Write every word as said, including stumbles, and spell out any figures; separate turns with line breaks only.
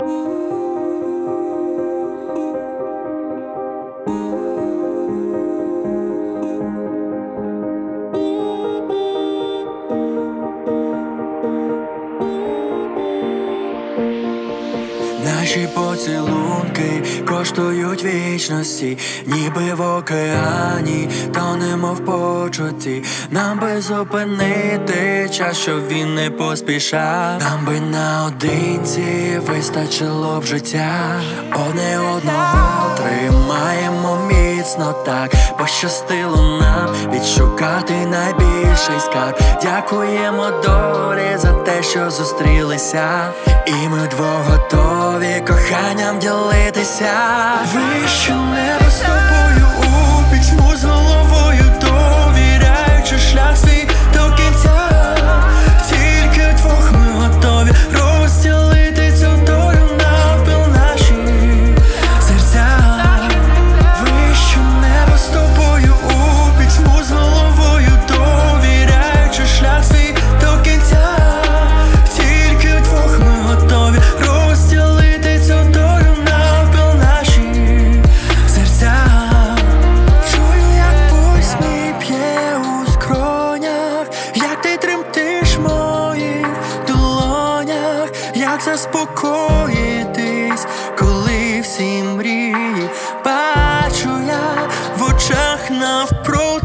Наші поцілунки коштують вічності, ніби в океані, тонемо в почутті. Нам би зупинити час, щоб він не поспішав. Нам би наодинці вистачило б життя. Одне одного тримаємо міцно так. Пощастило нам відшукати найбільший скарб. Дякуємо долі за те, що зустрілися, і ми двох готові коханням ділитися. Вище небо з тобою у пітьму з головою, довіряючи шлях свій до кінця. Тільки вдвох ми готові розділити цю долю навпіл наші серця. Вище небо з тобою у пітьму з головою, довіряючи шлях свій до кінця. Тільки вдвох ми готові розділити цю долю навпіл наші серця. Чую, як пульс мій б'є у скронях, як ти тремтиш в моїх долонях, як заспокоїтись, коли всі мрії бачу я в очах навпроти.